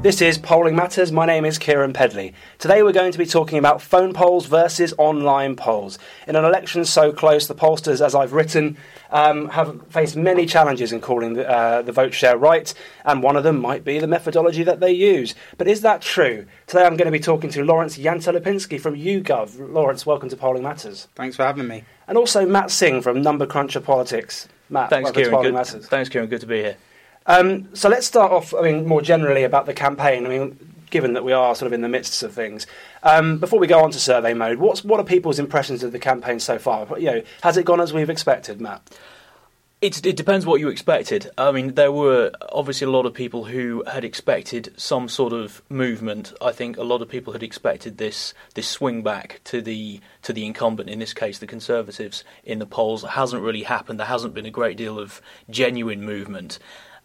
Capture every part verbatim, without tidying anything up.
This is Polling Matters. My name is Kieran Pedley. Today we're going to be talking about phone polls versus online polls. In an election so close, the pollsters, as I've written, um, have faced many challenges in calling the, uh, the vote share right, and one of them might be the methodology that they use. But is that true? Today I'm going to be talking to Lawrence Yantelipinski from YouGov. Lawrence, welcome to Polling Matters. Thanks for having me. And also Matt Singh from Number Cruncher Politics. Matt, Thanks, welcome Kieran. to Polling Good, Matters. Thanks, Kieran. Good to be here. Um, so let's start off, I mean, more generally about the campaign. I mean, given that we are sort of in the midst of things, um, before we go on to survey mode, what's what are people's impressions of the campaign so far? You know, has it gone as we've expected, Matt? It's, it depends what you expected. I mean, there were obviously a lot of people who had expected some sort of movement. I think a lot of people had expected this this swing back to the to the incumbent, in this case the Conservatives, in the polls. It hasn't really happened. There hasn't been a great deal of genuine movement.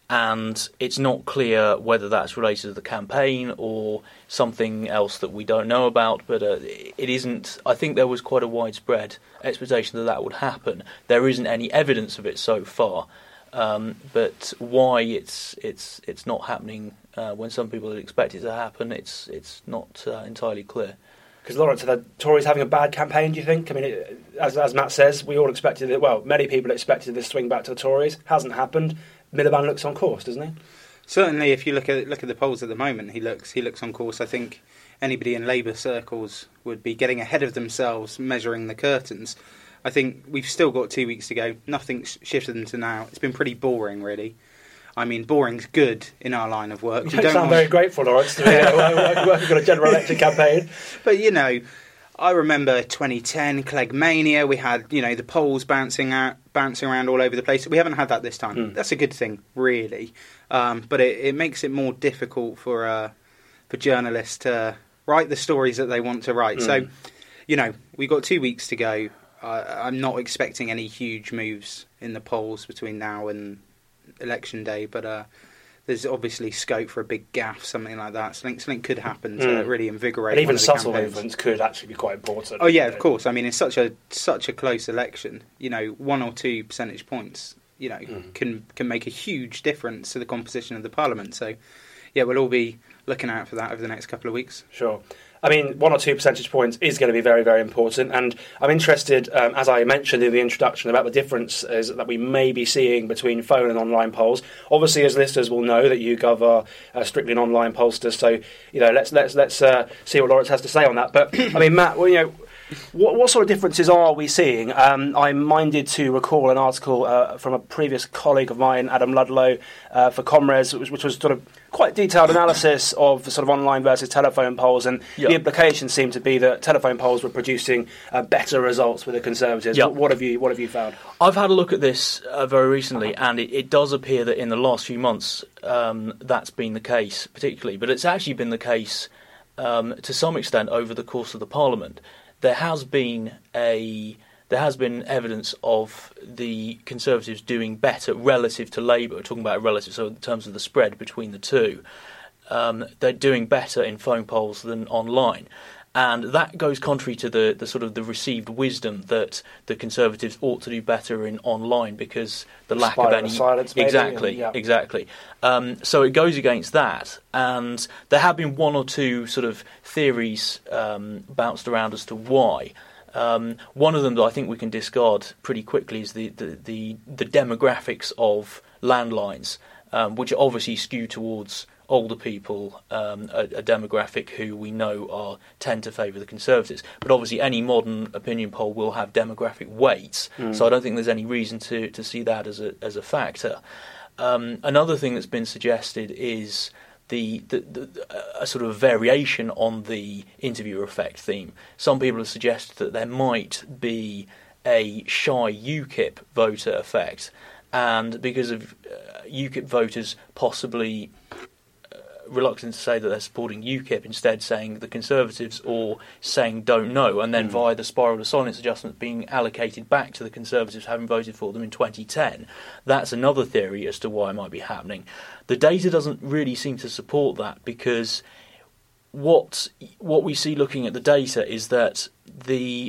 And it's not clear whether that's related to the campaign or something else that we don't know about, but uh, it isn't. I think there was quite a widespread expectation that that would happen. There isn't any evidence of it so far, um, but why it's it's it's not happening uh, when some people had expected it to happen, it's it's not uh, entirely clear. Because Lawrence, are the Tories having a bad campaign, do you think? I mean, it, as as Matt says, we all expected it. Well, many people expected this swing back to the Tories. Hasn't happened. Miliband looks on course, doesn't he? Certainly, if you look at look at the polls at the moment, he looks he looks on course. I think anybody in Labour circles would be getting ahead of themselves, measuring the curtains. I think we've still got two weeks to go. Nothing's shifted until now. It's been pretty boring, really. I mean, boring's good in our line of work. You we don't, don't sound want... very grateful, Lawrence, to me. Working on a general election campaign. But, you know, I remember twenty ten, Cleggmania, we had, you know, the polls bouncing out, bouncing around all over the place. We haven't had that this time. Mm. That's a good thing, really. Um, but it, it makes it more difficult for uh, for journalists to write the stories that they want to write. Mm. So, you know, we've got two weeks to go. Uh, I'm not expecting any huge moves in the polls between now and election day, but uh, there's obviously scope for a big gaffe, something like that. Something, something could happen to mm. really invigorate. And even one of the subtle campaigns. movements could actually be quite important. Oh yeah, of course. I mean, it's such a such a close election. You know, one or two percentage points, you know, mm. can can make a huge difference to the composition of the parliament. So, yeah, we'll all be looking out for that over the next couple of weeks. Sure. I mean, one or two percentage points is going to be very, very important. And I'm interested, um, as I mentioned in the introduction, about the differences that we may be seeing between phone and online polls. Obviously, as listeners will know, that YouGov are uh, strictly an online pollster. So, you know, let's let's let's uh, see what Lawrence has to say on that. But I mean, Matt, well, you know. What, what sort of differences are we seeing? Um, I'm minded to recall an article uh, from a previous colleague of mine, Adam Ludlow, uh, for Comres, which, which was sort of quite detailed analysis of sort of online versus telephone polls, and yep. the implication seemed to be that telephone polls were producing uh, better results with the Conservatives. Yep. What, what have you What have you found? I've had a look at this uh, very recently, and it, it does appear that in the last few months um, that's been the case, particularly, but it's actually been the case um, to some extent over the course of the Parliament. There has been a there has been evidence of the Conservatives doing better relative to Labour. We're talking about relative, so in terms of the spread between the two, um, they're doing better in phone polls than online, and that goes contrary to the, the sort of the received wisdom that the Conservatives ought to do better in online because the lack Spiral of any of silence, maybe, exactly and, yeah. exactly. Um, so it goes against that, and there have been one or two sort of theories um, bounced around as to why. Um, one of them that I think we can discard pretty quickly is the the, the, the demographics of landlines, um, which are obviously skewed towards older people, um, a, a demographic who we know are tend to favour the Conservatives. But obviously any modern opinion poll will have demographic weights, mm. so I don't think there's any reason to, to see that as a as a factor. Um, another thing that's been suggested is the, the, the a sort of variation on the interviewer effect theme. Some people have suggested that there might be a shy UKIP voter effect, and because of uh, UKIP voters possibly reluctant to say that they're supporting UKIP, instead saying the Conservatives or saying don't know, and then mm. via the spiral of silence adjustment being allocated back to the Conservatives having voted for them in twenty ten. That's another theory as to why it might be happening. The data doesn't really seem to support that, because what what we see looking at the data is that the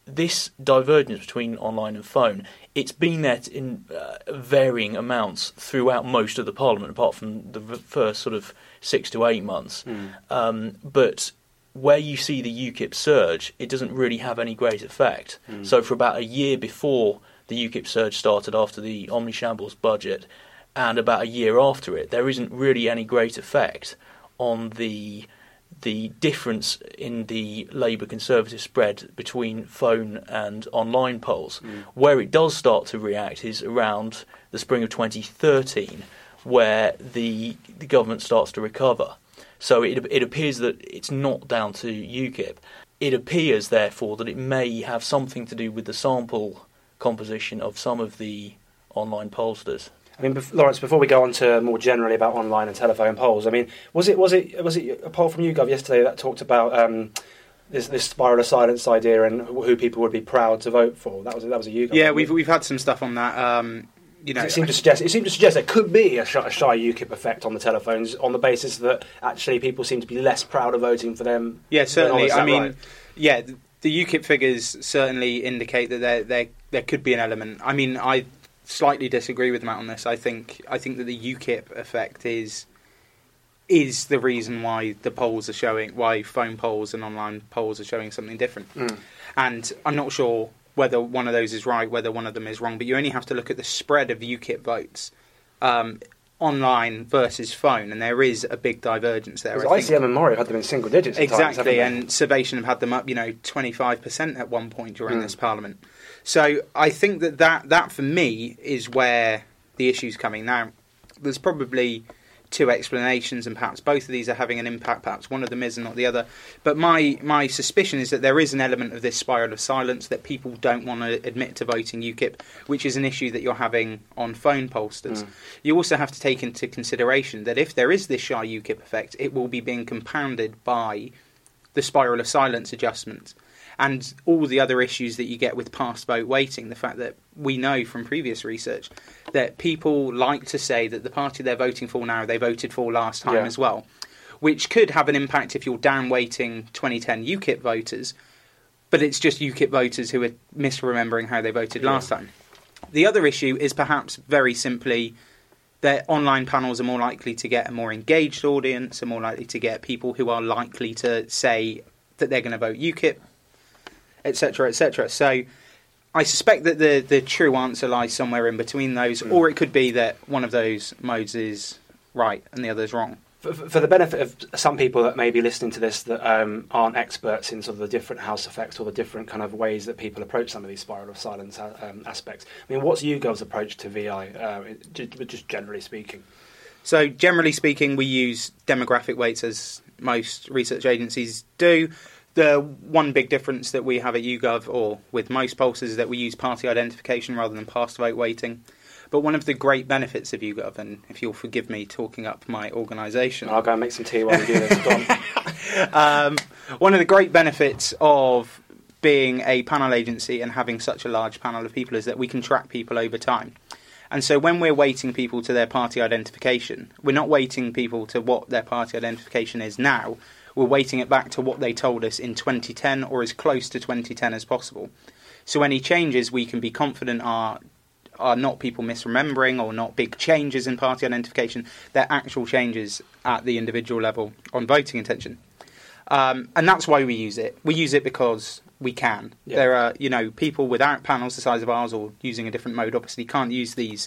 this divergence between online and phone, it's been there in uh, varying amounts throughout most of the Parliament, apart from the first sort of six to eight months. Mm. Um, but where you see the UKIP surge, it doesn't really have any great effect. Mm. So for about a year before the UKIP surge started after the Omnishambles budget, and about a year after it, there isn't really any great effect on the the difference in the Labour Conservative spread between phone and online polls. Mm. Where it does start to react is around the spring of twenty thirteen, where the the government starts to recover. So it it appears that it's not down to UKIP. It appears, therefore, that it may have something to do with the sample composition of some of the online pollsters. I mean, Lawrence, before we go on to more generally about online and telephone polls, I mean, was it was it was it a poll from YouGov yesterday that talked about um, this this spiral of silence idea and who people would be proud to vote for? That was that was a YouGov. Yeah, we've we've had some stuff on that. Um, you know, it seemed to suggest it seemed to suggest there could be a shy, a shy UKIP effect on the telephones on the basis that actually people seem to be less proud of voting for them. Yeah, certainly. I mean, right? yeah, the, the UKIP figures certainly indicate that there there there could be an element. I mean, I. slightly disagree with Matt on this. I think I think that the UKIP effect is is the reason why the polls are showing, why phone polls and online polls are showing something different. Mm. And I'm not sure whether one of those is right, whether one of them is wrong, but you only have to look at the spread of UKIP votes um, online versus phone, and there is a big divergence there. I C M and Mori have had them in single digits. Exactly, times, and Salvation have had them up, you know, twenty-five percent at one point during mm. this Parliament. So I think that, that that for me is where the issue's coming. Now, there's probably two explanations, and perhaps both of these are having an impact. Perhaps one of them is and not the other. But my my suspicion is that there is an element of this spiral of silence that people don't want to admit to voting UKIP, which is an issue that you're having on phone pollsters. Mm. You also have to take into consideration that if there is this shy UKIP effect, it will be being compounded by the spiral of silence adjustment. And all the other issues that you get with past vote weighting, the fact that we know from previous research that people like to say that the party they're voting for now, they voted for last time yeah. as well, which could have an impact if you're down-weighting twenty ten UKIP voters, but it's just UKIP voters who are misremembering how they voted yeah. last time. The other issue is perhaps very simply that online panels are more likely to get a more engaged audience, are more likely to get people who are likely to say that they're going to vote UKIP, etc, et cetera. So I suspect that the, the true answer lies somewhere in between those, mm. or it could be that one of those modes is right and the other is wrong. For, for the benefit of some people that may be listening to this that um, aren't experts in sort of the different house effects or the different kind of ways that people approach some of these spiral of silence um, aspects, I mean, what's YouGov's approach to V I, uh, just generally speaking? So generally speaking, we use demographic weights as most research agencies do. The one big difference that we have at YouGov, or with most pollsters, is that we use party identification rather than past vote weighting. But one of the great benefits of YouGov, and if you'll forgive me talking up my organisation... I'll go and make some tea while we do this. Go on. um, one of the great benefits of being a panel agency and having such a large panel of people is that we can track people over time. And so when we're weighting people to their party identification, we're not weighting people to what their party identification is now. We're weighting it back to what they told us in twenty ten or as close to twenty ten as possible. So any changes we can be confident are are not people misremembering or not big changes in party identification. They're actual changes at the individual level on voting intention. Um, and that's why we use it. We use it because we can. Yeah. There are, you know, people without panels the size of ours or using a different mode obviously can't use these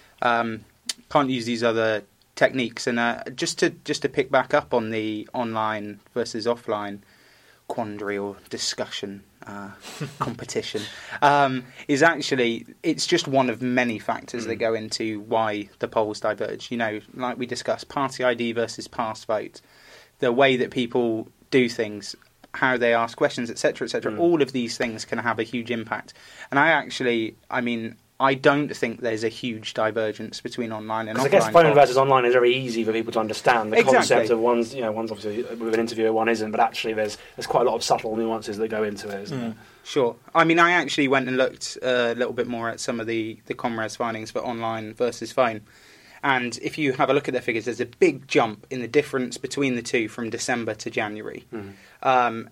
um, can't use these other techniques. And uh, just to just to pick back up on the online versus offline quandary or discussion uh, competition um, is actually it's just one of many factors mm. that go into why the polls diverge. You know, like we discussed, party I D versus past vote, the way that people do things, how they ask questions, et cetera, et cetera. Mm. All of these things can have a huge impact. And I actually, I mean. I don't think there's a huge divergence between online and offline. I guess phone versus online is very easy for people to understand. The exactly. concept of one's, you know, one's obviously with an interviewer, one isn't. But actually, there's there's quite a lot of subtle nuances that go into it, isn't mm. there? Sure. I mean, I actually went and looked uh, a little bit more at some of the the Comres findings for online versus phone. And if you have a look at their figures, there's a big jump in the difference between the two from December to January. Mm. Um,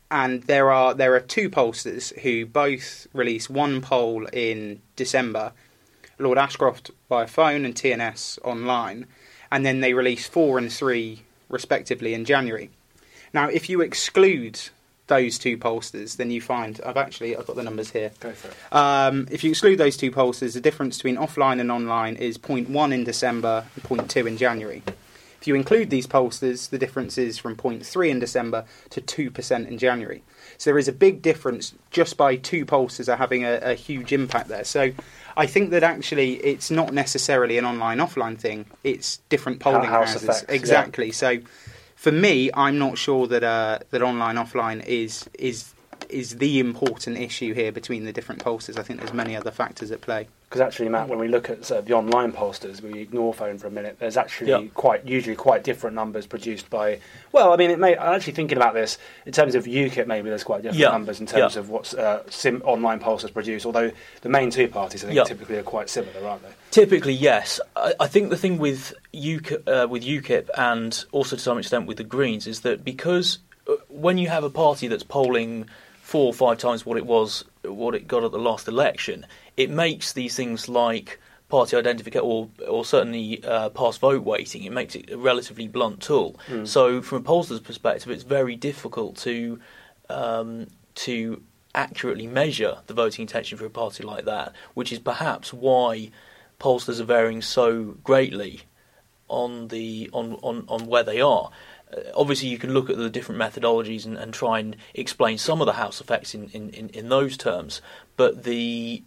and there are there are two pollsters who both release one poll in December, Lord Ashcroft by phone and T N S online, and then they release four and three respectively in January. Now, if you exclude those two pollsters, then you find I've actually I've got the numbers here. Go for it. Um, if you exclude those two pollsters, the difference between offline and online is zero point one in December and zero point two in January. If you include these pollsters, the difference is from zero point three in December to two percent in January. So there is a big difference just by two pollsters are having a, a huge impact there. So I think that actually it's not necessarily an online-offline thing. It's different polling House houses. effects, exactly. Yeah. So for me, I'm not sure that uh, that online-offline is is is the important issue here between the different pollsters. I think there's many other factors at play. Because actually, Matt, when we look at uh, the online pollsters, we ignore phone for a minute. There's actually Yep. quite usually quite different numbers produced by. Well, I mean, it may. I'm actually thinking about this in terms of UKIP. Maybe there's quite different Yeah. numbers in terms Yeah. of what's uh, sim online pollsters produce. Although the main two parties, I think, Yeah. typically are quite similar, aren't they? Typically, yes. I, I think the thing with UKIP, uh, with UKIP and also to some extent with the Greens is that because uh, when you have a party that's polling four or five times what it was, what it got at the last election, it makes these things like party identification or, or certainly uh, past vote weighting, it makes it a relatively blunt tool. Mm. So from a pollster's perspective, it's very difficult to um, to accurately measure the voting intention for a party like that, which is perhaps why pollsters are varying so greatly on the on, on, on where they are. Uh, obviously, you can look at the different methodologies and, and try and explain some of the house effects in, in, in, in those terms, but the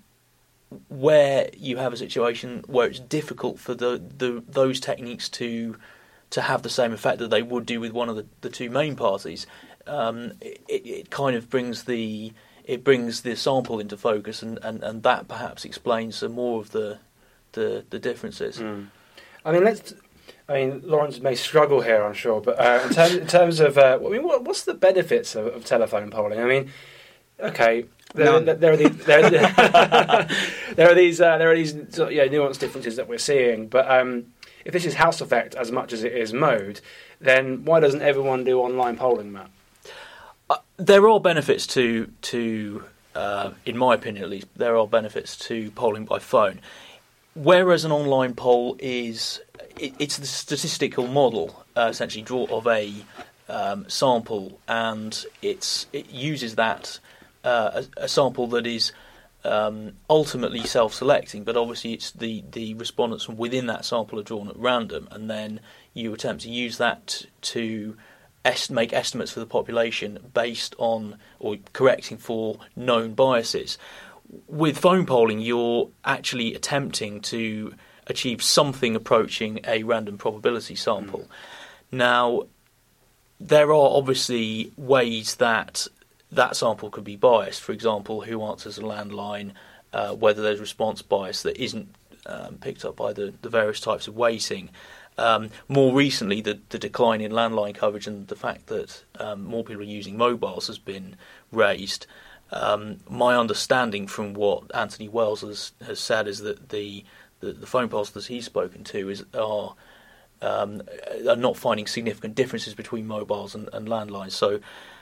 where you have a situation where it's difficult for the, the those techniques to to have the same effect that they would do with one of the, the two main parties, um, it, it kind of brings the it brings the sample into focus, and, and, and that perhaps explains some more of the the, the differences. Mm. I mean, let's. I mean, Lawrence may struggle here, I'm sure, but uh, in, terms, in terms of, uh, I mean, what, what's the benefits of, of telephone polling? I mean, okay, there, there, there are these, there, there are these, uh, there are these, sort of, yeah, nuanced differences that we're seeing. But um, if this is house effect as much as it is mode, then why doesn't everyone do online polling, Matt? Uh, there are benefits to to, uh, in my opinion at least, there are benefits to polling by phone. Whereas an online poll is, it, it's the statistical model, uh, essentially, draw of a um, sample, and it's it uses that uh, a, a sample that is um, ultimately self-selecting, but obviously it's the, the respondents from within that sample are drawn at random, and then you attempt to use that to est- make estimates for the population based on, or correcting for known biases. With phone polling, you're actually attempting to achieve something approaching a random probability sample. Mm. Now, there are obviously ways that that sample could be biased. For example, who answers a landline, uh, whether there's response bias that isn't um, picked up by the, the various types of weighting. Um, more recently, the, the decline in landline coverage and the fact that um, more people are using mobiles has been raised. Um, my understanding from what Anthony Wells has, has said is that the, the, the phone pollsters he's spoken to is are um, are not finding significant differences between mobiles and, and landlines. So,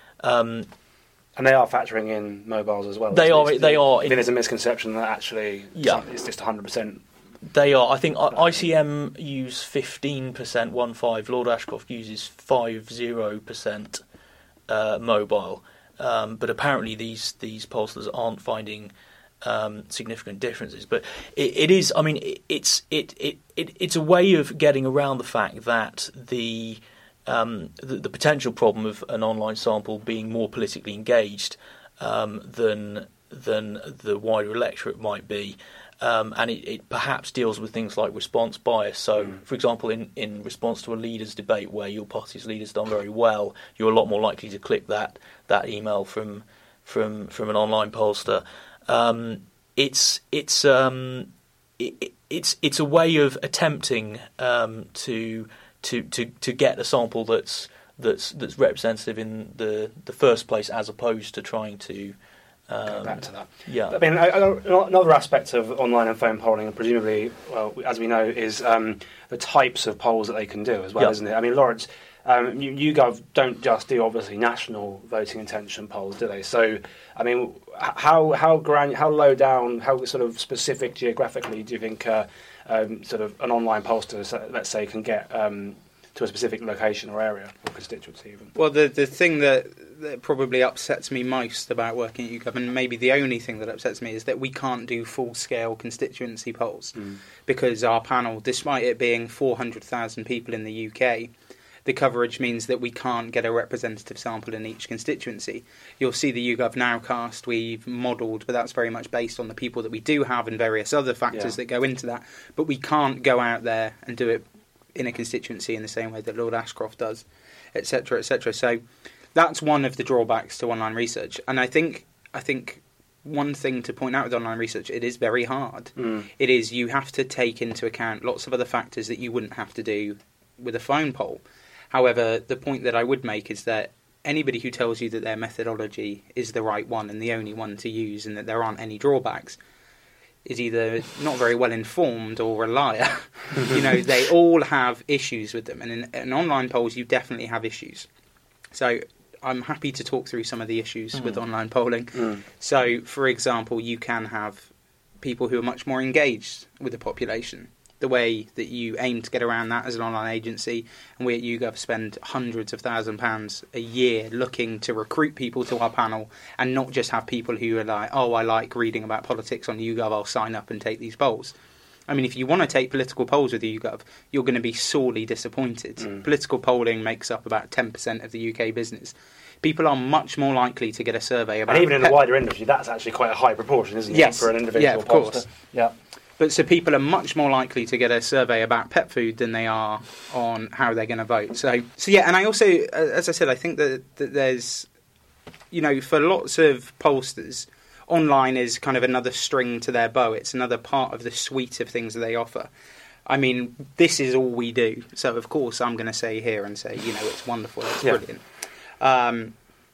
um, and they are factoring in mobiles as well. They are. It's, they are. I think there's a misconception that actually yeah. it's just one hundred percent. They are. I think I C M use fifteen percent one five. Lord Ashcroft uses five zero percent uh, mobile. Um, but apparently these these pollsters aren't finding um, significant differences. But it, it is. I mean, it, it's it, it it it's a way of getting around the fact that the, um, the the potential problem of an online sample being more politically engaged um, than than the wider electorate might be. Um, and it, it perhaps deals with things like response bias. So, mm. for example, in, in response to a leaders' debate where your party's leader's done very well, you're a lot more likely to click that that email from from from an online pollster. Um, it's it's um, it, it's it's a way of attempting um, to to to to get a sample that's that's that's representative in the the first place, as opposed to trying to. Um, Go back to that. Yeah. I mean, I, I, another aspect of online and phone polling, and presumably, well, as we know, is um, the types of polls that they can do as well, yeah. isn't it? I mean, Lawrence, Um, you, YouGov don't just do obviously national voting intention polls, do they? So, I mean, how how gran- how low down, how sort of specific geographically do you think uh, um, sort of an online pollster, let's say, can get um, to a specific location or area or constituency even? Well, the the thing that, that probably upsets me most about working at YouGov, and maybe the only thing that upsets me, is that we can't do full-scale constituency polls mm. because our panel, despite it being four hundred thousand people in the U K, the coverage means that we can't get a representative sample in each constituency. You'll see the YouGov Nowcast we've modelled, but that's very much based on the people that we do have and various other factors yeah. that go into that. But we can't go out there and do it in a constituency in the same way that Lord Ashcroft does, et cetera, et cetera. So that's one of the drawbacks to online research. And I think I think one thing to point out with online research, it is very hard. Mm. It is, you have to take into account lots of other factors that you wouldn't have to do with a phone poll. However, the point that I would make is that anybody who tells you that their methodology is the right one and the only one to use and that there aren't any drawbacks is either not very well informed or a liar. You know, they all have issues with them. And in, in online polls, you definitely have issues. So I'm happy to talk through some of the issues mm. with online polling. Mm. So, for example, you can have people who are much more engaged with the population. The way that you aim to get around that as an online agency, and we at YouGov spend hundreds of thousand pounds a year looking to recruit people to our panel, and not just have people who are like, oh, I like reading about politics on YouGov, I'll sign up and take these polls. I mean, if you want to take political polls with YouGov, you're going to be sorely disappointed. Mm. Political polling makes up about ten percent of the U K business. People are much more likely to get a survey about... And even in pet- the wider industry, that's actually quite a high proportion, isn't it? Yes. For an individual yeah, of pollster. course. Yeah. But so people are much more likely to get a survey about pet food than they are on how they're going to vote. So, so yeah, and I also, as I said, I think that, that there's, you know, for lots of pollsters, online is kind of another string to their bow. It's another part of the suite of things that they offer. I mean, this is all we do. So, of course, I'm going to say here and say, you know, it's wonderful, it's yeah. brilliant. Um,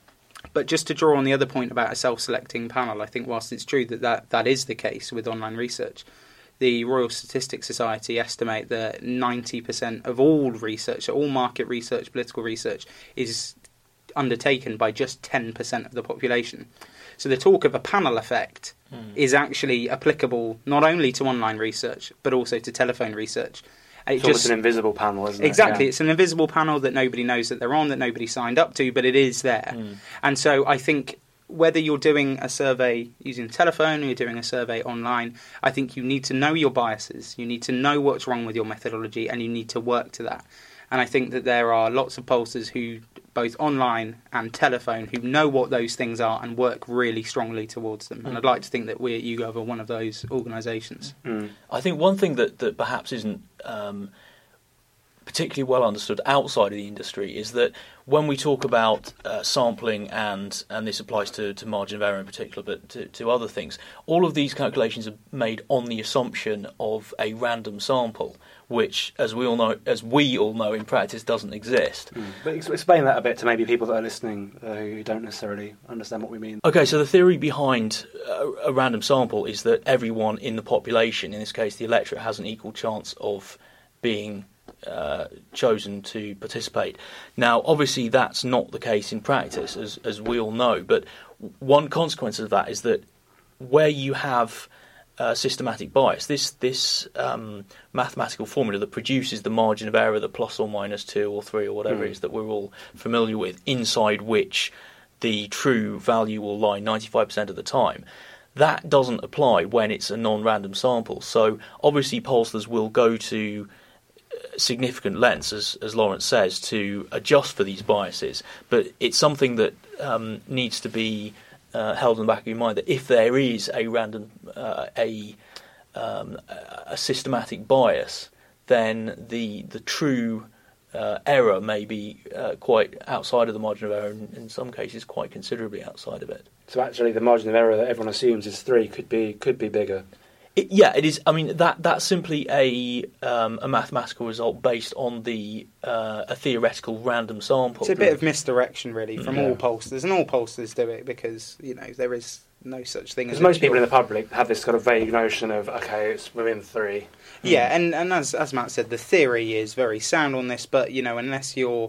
but just to draw on the other point about a self-selecting panel, I think whilst it's true that that, that is the case with online research, the Royal Statistics Society estimate that ninety percent of all research, all market research, political research, is undertaken by just ten percent of the population. So the talk of a panel effect mm. is actually applicable not only to online research, but also to telephone research. It it's just, almost an invisible panel, isn't it? Exactly. Yeah. It's an invisible panel that nobody knows that they're on, that nobody signed up to, but it is there. Mm. And so I think whether you're doing a survey using telephone or you're doing a survey online, I think you need to know your biases, you need to know what's wrong with your methodology, and you need to work to that. And I think that there are lots of pollsters who, both online and telephone, who know what those things are and work really strongly towards them. Mm. And I'd like to think that we at YouGov are one of those organisations. Mm. I think one thing that, that perhaps isn't um, particularly well understood outside of the industry is that when we talk about uh, sampling, and and this applies to, to margin of error in particular, but to, to other things, all of these calculations are made on the assumption of a random sample, which, as we all know, as we all know, in practice doesn't exist. Mm. But explain that a bit to maybe people that are listening uh, who don't necessarily understand what we mean. Okay, so the theory behind a, a random sample is that everyone in the population, in this case the electorate, has an equal chance of being Uh, chosen to participate. Now, obviously, that's not the case in practice, as as we all know. But one consequence of that is that where you have uh, systematic bias, this this um, mathematical formula that produces the margin of error, the plus or minus two or three or whatever mm. it is that we're all familiar with, inside which the true value will lie ninety-five percent of the time. That doesn't apply when it's a non-random sample. So obviously, pollsters will go to significant lengths, as, as Lawrence says, to adjust for these biases. But it's something that um, needs to be uh, held in the back of your mind, that if there is a random, uh, a um, a systematic bias, then the the true uh, error may be uh, quite outside of the margin of error, and in some cases quite considerably outside of it. So actually, the margin of error that everyone assumes is three could be could be bigger. It, yeah, it is. I mean, that that's simply a um, a mathematical result based on the uh, a theoretical random sample. It's a bit of misdirection, really, from yeah. all pollsters, and all pollsters do it because, you know, there is no such thing as... Because most people in the public have this kind of vague notion of, okay, it's within three. Yeah, and, and as as Matt said, the theory is very sound on this, but, you know, unless you're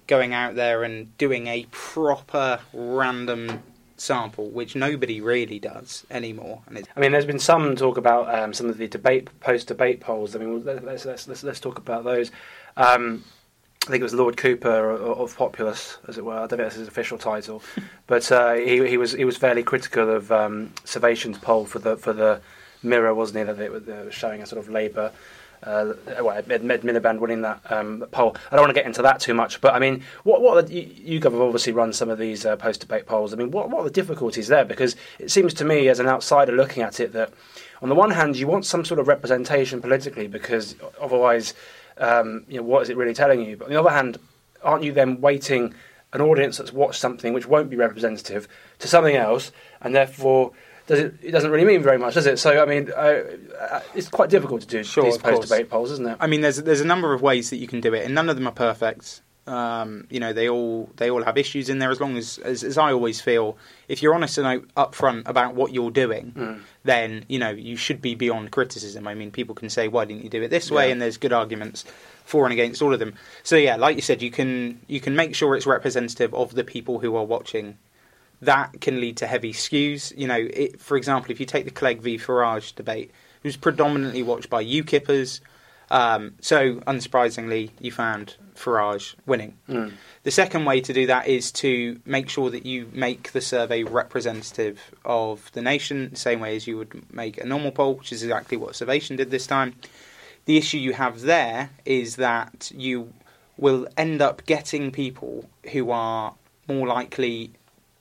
going out there and doing a proper random sample, which nobody really does anymore. And it's I mean, there's been some talk about um, some of the debate post-debate polls. I mean, let's let's let's, let's talk about those. Um, I think it was Lord Cooper of Populous, as it were. I don't think that's his official title, but uh, he he was he was fairly critical of um, Servation's poll for the for the Mirror, wasn't he? That it was showing a sort of Labour. Uh, well, Ed, Ed Miliband winning that um, poll. I don't want to get into that too much, but I mean, what what are the, you, YouGov have obviously run some of these uh, post-debate polls. I mean, what what are the difficulties there? Because it seems to me, as an outsider looking at it, that on the one hand you want some sort of representation politically, because otherwise, um, you know, what is it really telling you? But on the other hand, aren't you then weighting an audience that's watched something which won't be representative to something else, and therefore Does it, it doesn't really mean very much, does it? So, I mean, uh, it's quite difficult to do sure, these post-debate polls, isn't it? I mean, there's there's a number of ways that you can do it, and none of them are perfect. Um, you know, they all they all have issues in there. As long as, as, as I always feel, if you're honest and upfront about what you're doing, mm. then you know you should be beyond criticism. I mean, people can say, "Why didn't you do it this way?" Yeah. And there's good arguments for and against all of them. So, yeah, like you said, you can you can make sure it's representative of the people who are watching. That can lead to heavy skews. You know, it, for example, if you take the Clegg v Farage debate, it was predominantly watched by UKIPers. Um, so, unsurprisingly, you found Farage winning. Mm. The second way to do that is to make sure that you make the survey representative of the nation, the same way as you would make a normal poll, which is exactly what Servation did this time. The issue you have there is that you will end up getting people who are more likely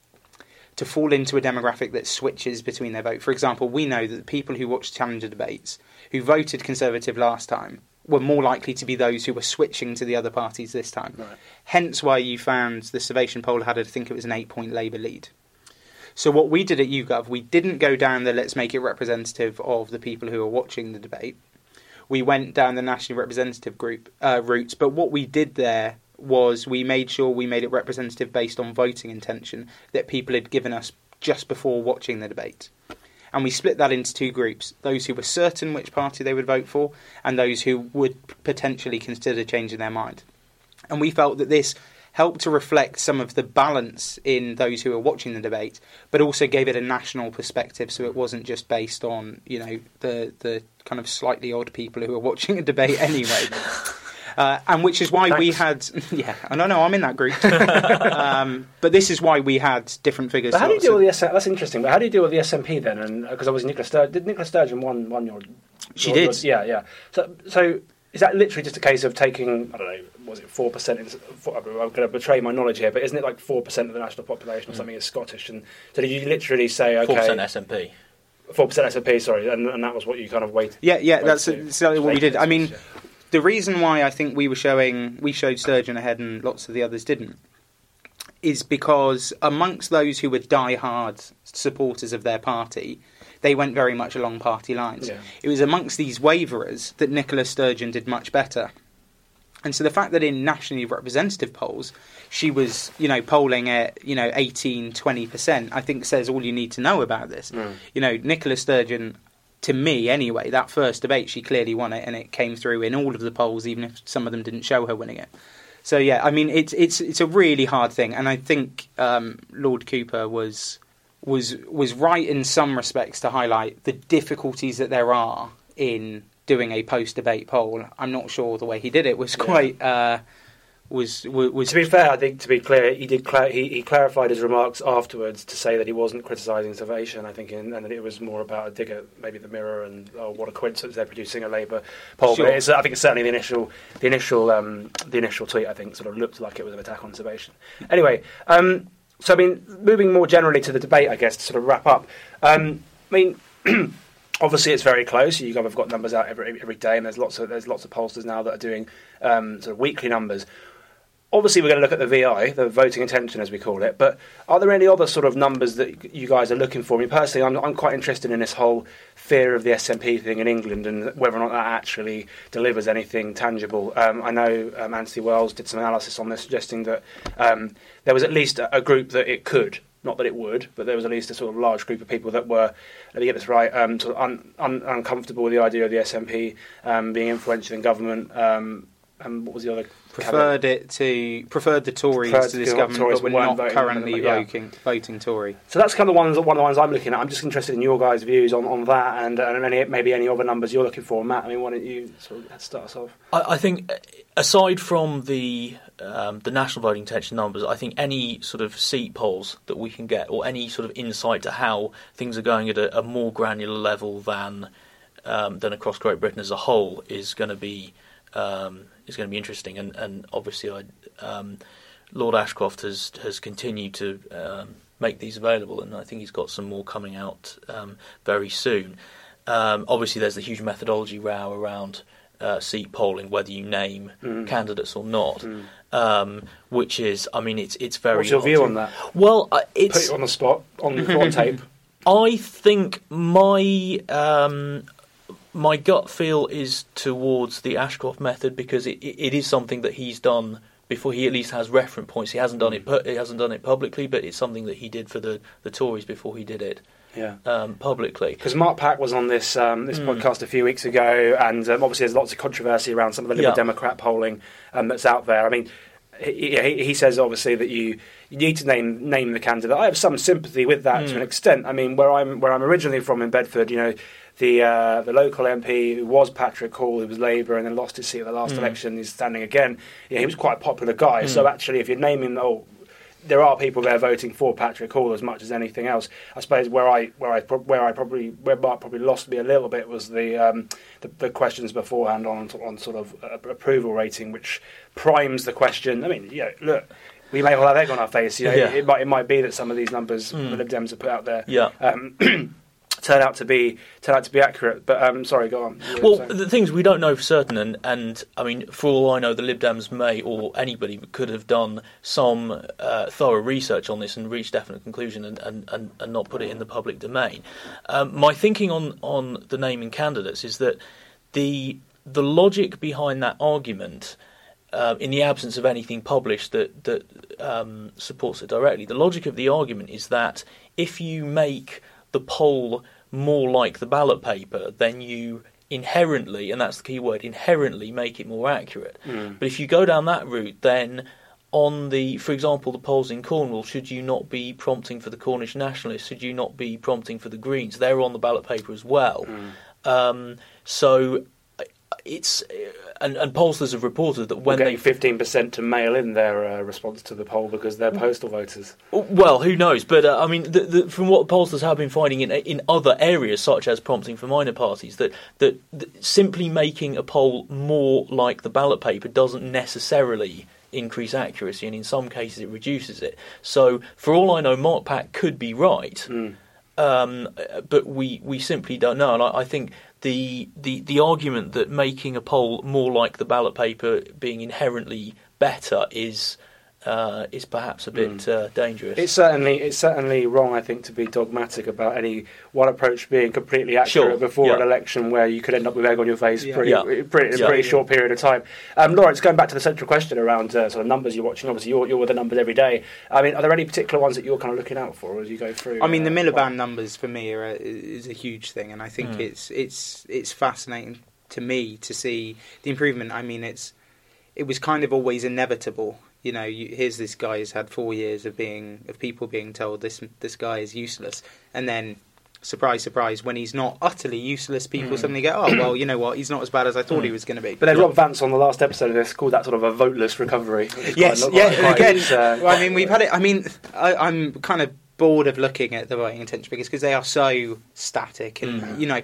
to fall into a demographic that switches between their vote. For example, we know that the people who watched Challenger debates, who voted Conservative last time, were more likely to be those who were switching to the other parties this time. Right. Hence why you found the Servation poll had, I think it was an eight-point Labour lead. So what we did at YouGov, we didn't go down the let's make it representative of the people who are watching the debate. We went down the nationally representative group uh, route, but what we did there was we made sure we made it representative based on voting intention that people had given us just before watching the debate. And we split that into two groups, those who were certain which party they would vote for and those who would potentially consider changing their mind. And we felt that this helped to reflect some of the balance in those who were watching the debate, but also gave it a national perspective, so it wasn't just based on, you know, the, the kind of slightly odd people who were watching a debate anyway. Uh, and which is why Thanks. we had, yeah, I don't know, I'm in that group. um, but this is why we had different figures. But how do you deal with the S M P? That's interesting. But how do you deal with the S N P then? And because uh, obviously Nicola Sturgeon, did Nicola Sturgeon won won your? She your, did. Your, yeah, yeah. So, so is that literally just a case of taking? I don't know. Was it four percent? I'm going to betray my knowledge here, but isn't it like four percent of the national population or mm. something is Scottish? And so did you literally say, okay, four percent S N P. Four percent S N P, sorry, and, and that was what you kind of waited. Yeah, yeah, that's to, exactly what we did. I mean. The reason why I think we were showing, we showed Sturgeon ahead and lots of the others didn't, is because amongst those who were die-hard supporters of their party, they went very much along party lines. Yeah. It was amongst these waverers that Nicola Sturgeon did much better. And so the fact that in nationally representative polls, she was, you know, polling at, you know, eighteen, twenty percent, I think says all you need to know about this. Mm. You know, Nicola Sturgeon, to me anyway, that first debate, she clearly won it, and it came through in all of the polls, even if some of them didn't show her winning it. So yeah, I mean, it's it's it's a really hard thing, and I think um, Lord Cooper was was was right in some respects to highlight the difficulties that there are in doing a post-debate poll. I'm not sure the way he did it was quite. Yeah. Uh, Was, was, was to be fair, I think to be clear, he did cla- he, he clarified his remarks afterwards to say that he wasn't criticising Servation. I think, in, and that it was more about a dig at maybe the Mirror and oh, what a coincidence they're producing a Labour poll. Sure. But it's, I think it's certainly the initial the initial um, the initial tweet. I think sort of looked like it was an attack on Servation. Anyway, um, so I mean, moving more generally to the debate, I guess to sort of wrap up. Um, I mean. Obviously, it's very close. You guys have got numbers out every every day, and there's lots of there's lots of pollsters now that are doing um, sort of weekly numbers. Obviously, we're going to look at the V I, the voting intention, as we call it. But are there any other sort of numbers that you guys are looking for? I mean, personally, I'm I'm quite interested in this whole fear of the S N P thing in England and whether or not that actually delivers anything tangible. Um, I know um, Anthony Wells did some analysis on this, suggesting that um, there was at least a, a group that it could. Not that it would, but there was at least a sort of large group of people that were, let me get this right, um, sort of un, un, uncomfortable with the idea of the S N P um, being influential in government, um, and what was the other? Preferred it to preferred the Tories Preferred to this to government, Tories but we're weren't not voting currently for them, yeah. voting voting Tory. So that's kind of one of the, one of the ones I'm looking at. I'm just interested in your guys' views on, on that, and, and any, maybe any other numbers you're looking for. Matt, I mean, why don't you sort of start us off? I, I think, aside from the um, the national voting intention numbers, I think any sort of seat polls that we can get, or any sort of insight to how things are going at a, a more granular level than um, than across Great Britain as a whole, is going to be um, is going to be interesting. And, and obviously, I, um, Lord Ashcroft has has continued to um, make these available, and I think he's got some more coming out um, very soon. Um, obviously, there's the huge methodology row around uh, seat polling, whether you name mm. candidates or not, mm. um, which is, I mean, it's it's very. What's your view on that? Well, uh, it's put it on the spot on, on tape. I think my um, my gut feel is towards the Ashcroft method, because it, it is something that he's done before. He at least has reference points. He hasn't done it. Pu- he hasn't done it publicly, but it's something that he did for the, the Tories before he did it. Yeah, um, publicly. Because Mark Pack was on this um, this mm. podcast a few weeks ago, and um, obviously there's lots of controversy around some of the Liberal yeah. Democrat polling um, that's out there. I mean, he, he, he says obviously that you, you need to name name the candidate. I have some sympathy with that mm. to an extent. I mean, where I'm where I'm originally from in Bedford, you know, the uh, the local M P who was Patrick Hall, who was Labour and then lost his seat at the last mm. election, he's standing again. Yeah, he was quite a popular guy. Mm. So actually, if you're naming oh. there are people there voting for Patrick Hall as much as anything else. I suppose where I where I where I probably where Mark probably lost me a little bit was the um, the, the questions beforehand on on sort of uh, approval rating, which primes the question. I mean, you know, look, we may all have egg on our face. You know, yeah. it, it might it might be that some of these numbers mm. the Lib Dems have put out there. Yeah. Um, turn out to be turn out to be accurate, but um, sorry, go on. Well, the things we don't know for certain, and, and I mean, for all I know, the Lib Dems may, or anybody could have done some uh, thorough research on this and reached definite conclusion, and, and, and, and not put it in the public domain. Um, my thinking on, on the naming candidates is that the the logic behind that argument, uh, in the absence of anything published that that um, supports it directly, the logic of the argument is that if you make the poll more like the ballot paper, then you inherently, and that's the key word, inherently make it more accurate. Mm. But if you go down that route, then on the, for example, the polls in Cornwall, should you not be prompting for the Cornish nationalists? Should you not be prompting for the Greens? They're on the ballot paper as well. Mm. Um, so it's, and, and pollsters have reported that when we'll they fifteen percent to mail in their uh, response to the poll because they're postal voters. Well, who knows? But uh, I mean, the, the, from what pollsters have been finding in in other areas, such as prompting for minor parties, that, that that simply making a poll more like the ballot paper doesn't necessarily increase accuracy, and in some cases it reduces it. So, for all I know, Mark Pack could be right, mm. um, but we we simply don't know. And I, I think. The, the the argument that making a poll more like the ballot paper being inherently better is uh, is perhaps a bit mm. uh, dangerous. It's certainly it's certainly wrong, I think, to be dogmatic about any one approach being completely accurate sure. before yeah. an election where you could end up with egg on your face yeah. pretty, yeah. pretty, in a yeah. pretty yeah. short period of time. Um, Lawrence, going back to the central question around uh, sort of numbers you're watching, obviously you're, you're with the numbers every day. I mean, are there any particular ones that you're kind of looking out for as you go through? I mean, uh, the Miliband numbers for me are a, is a huge thing, and I think mm. it's it's it's fascinating to me to see the improvement. I mean, it's it was kind of always inevitable. You know, you, here's this guy who's had four years of being of people being told this this guy is useless, and then surprise, surprise, when he's not utterly useless, people mm. suddenly go, oh well, you know what, he's not as bad as I thought mm. he was going to be. But then Rob Vance on the last episode of this called that sort of a voteless recovery. Yes, quite, yeah, quite, again. uh, well, I mean, we've had it. I mean, I, I'm kind of bored of looking at the voting intention figures because they are so static, and mm. you know.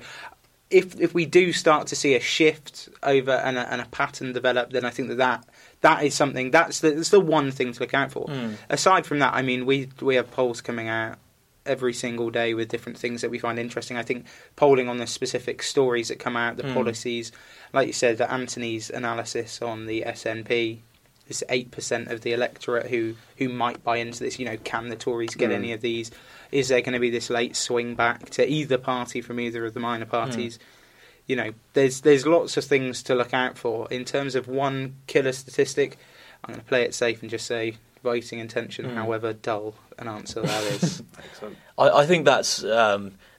If if we do start to see a shift over and a, and a pattern develop, then I think that, that that is something that's the, that's the one thing to look out for. Mm. Aside from that, I mean, we we have polls coming out every single day with different things that we find interesting. I think polling on the specific stories that come out, the mm. policies, like you said, that Anthony's analysis on the S N P is eight percent of the electorate who, who might buy into this. You know, can the Tories get mm. any of these? Is there going to be this late swing back to either party from either of the minor parties? Mm. You know, there's there's lots of things to look out for. In terms of one killer statistic, I'm going to play it safe and just say voting intention, mm. however dull an answer that is. I, I think that's um,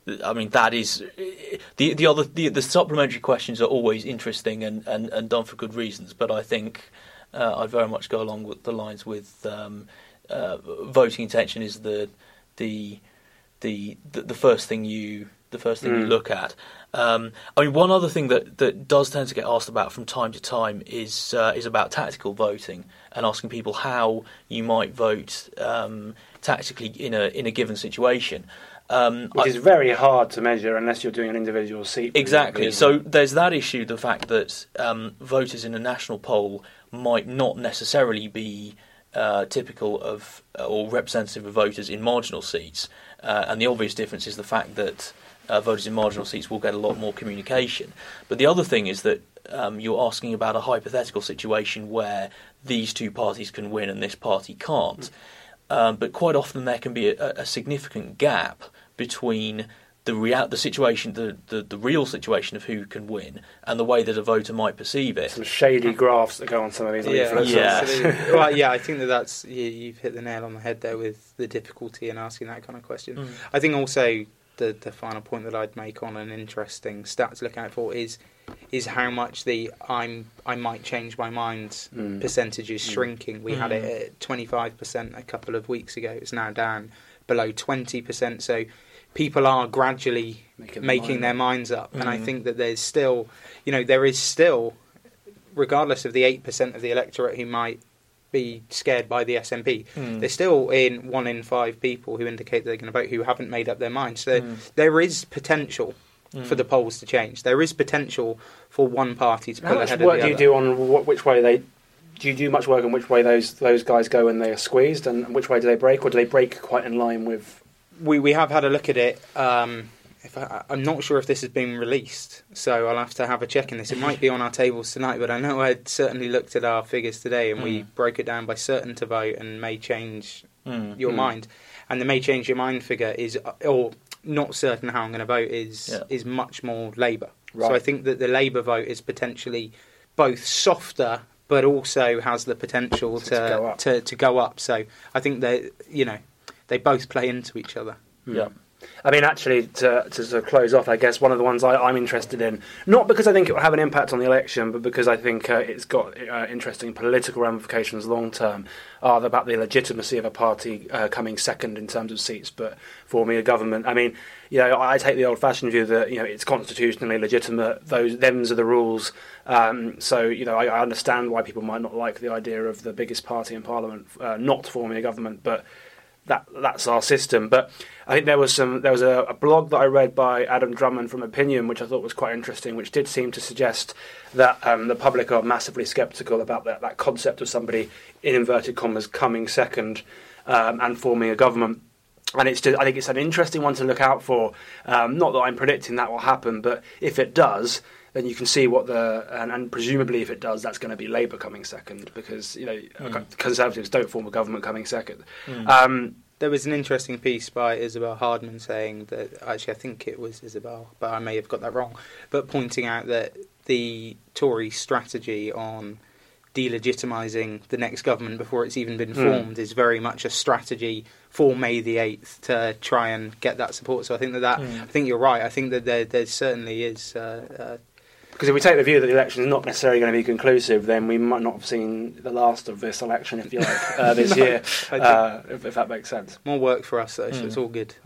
I mean, that is the the other the, the supplementary questions are always interesting and, and, and done for good reasons. But I think uh, I very much go along with the lines with um, uh, voting intention is the the the the, the first thing you the first thing mm. you look at. Um, I mean, one other thing that, that does tend to get asked about from time to time is uh, is about tactical voting and asking people how you might vote um, tactically in a in a given situation. Um, Which I, is very hard to measure unless you're doing an individual seat. Exactly. So there's that issue, the fact that um, voters in a national poll might not necessarily be uh, typical of or representative of voters in marginal seats. Uh, and the obvious difference is the fact that uh, voters in marginal seats will get a lot more communication. But the other thing is that um, you're asking about a hypothetical situation where these two parties can win and this party can't. Mm. Um, but quite often there can be a, a significant gap between the rea- the situation, the, the, the real situation of who can win, and the way that a voter might perceive it. Some shady graphs that go on some of these yeah, leaflets. Yeah, well, yeah, I think that that's you, you've hit the nail on the head there with the difficulty in asking that kind of question. Mm. I think also the the final point that I'd make on an interesting stat to look out for is is how much the I'm I might change my mind mm. percentage is shrinking. We mm. had it at twenty-five percent a couple of weeks ago. It's now down below twenty percent. So people are gradually making, making their minds up. Mm. And I think that there's still, you know, there is still, regardless of the eight percent of the electorate who might be scared by the S N P, mm. there's still in one in five people who indicate they're going to vote who haven't made up their minds. So mm. there is potential mm. for the polls to change. There is potential for one party to pull ahead of the other. How much work do you do on what, which way they... Do you do much work on which way those those guys go when they are squeezed, and which way do they break, or do they break quite in line with... We we have had a look at it. Um, if I, I'm not sure if this has been released, so I'll have to have a check in this. It might be on our tables tonight, but I know I'd certainly looked at our figures today, and mm. we broke it down by certain to vote and may change mm. your mm. mind. And the may change your mind figure is, or not certain how I'm going to vote, is yeah. is much more Labour. Right. So I think that the Labour vote is potentially both softer, but also has the potential to to go, to, to go up. So I think that, you know, they both play into each other. Yeah. I mean, actually, to, to, to close off, I guess one of the ones I, I'm interested in, not because I think it will have an impact on the election, but because I think uh, it's got uh, interesting political ramifications long term, are about the legitimacy of a party uh, coming second in terms of seats, but forming a government. I mean, you know, I take the old-fashioned view that, you know, it's constitutionally legitimate. Those, them's are the rules. Um, so, you know, I, I understand why people might not like the idea of the biggest party in Parliament uh, not forming a government, but that that's our system. But I think there was some there was a, a blog that I read by Adam Drummond from Opinion, which I thought was quite interesting, which did seem to suggest that um, the public are massively sceptical about that, that concept of somebody, in inverted commas, coming second um, and forming a government. And it's just, I think it's an interesting one to look out for. Um, not that I'm predicting that will happen, but if it does, then you can see what the... And, and presumably if it does, that's going to be Labour coming second, because, you know, mm. Conservatives don't form a government coming second. Mm. Um, there was an interesting piece by Isabel Hardman saying that... Actually, I think it was Isabel, but I may have got that wrong. But pointing out that the Tory strategy on delegitimising the next government before it's even been formed mm. is very much a strategy for May the eighth to try and get that support. So I think that, that mm. I think you're right. I think that there, there certainly is... Uh, uh, Because if we take the view that the election is not necessarily going to be conclusive, then we might not have seen the last of this election, if you like, uh, this no, year, uh, if, if that makes sense. More work for us, though, so mm. it's all good.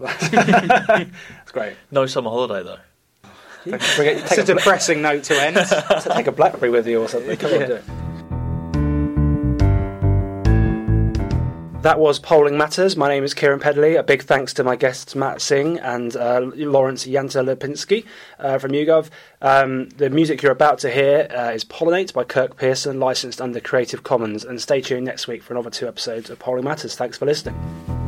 That's great. No summer holiday, though. It's a, a depressing note to end. So take a BlackBerry with you or something. Come yeah. on, do it. That was Polling Matters. My name is Kieran Pedley. A big thanks to my guests Matt Singh and uh, Lawrence Yanta-Lipinski uh, from YouGov. Um, the music you're about to hear uh, is Pollinate by Kirk Pearson, licensed under Creative Commons. And stay tuned next week for another two episodes of Polling Matters. Thanks for listening.